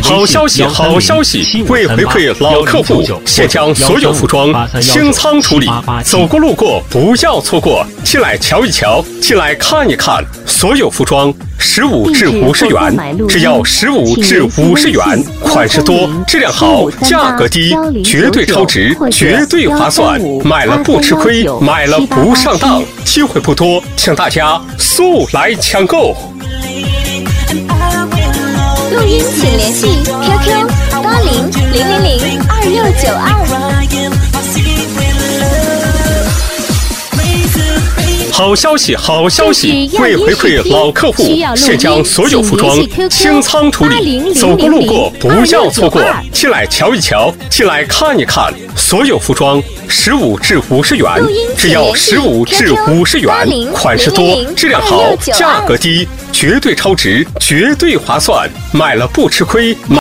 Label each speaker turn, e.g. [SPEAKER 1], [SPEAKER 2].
[SPEAKER 1] 好消息，好消息！为回馈老客户，现将所有服装清仓处理，走过路过不要错过，进来瞧一瞧，进来看一看，所有服装15至50元，只要15至50元，款式多，质量好，价格低，绝对超值，绝对划算，买了不吃亏，买了不上当，机会不多，请大家速来抢购。
[SPEAKER 2] 录音请联系 QQ8000022692。
[SPEAKER 1] 好消息，好消息！为回馈老客户，现将所有服装清仓处理，走过路过不要错过，进来瞧一瞧，进来看一看，所有服装15至50元，只要15至50元，款式多，质量好，价格低，绝对超值，绝对划算，买了不吃亏。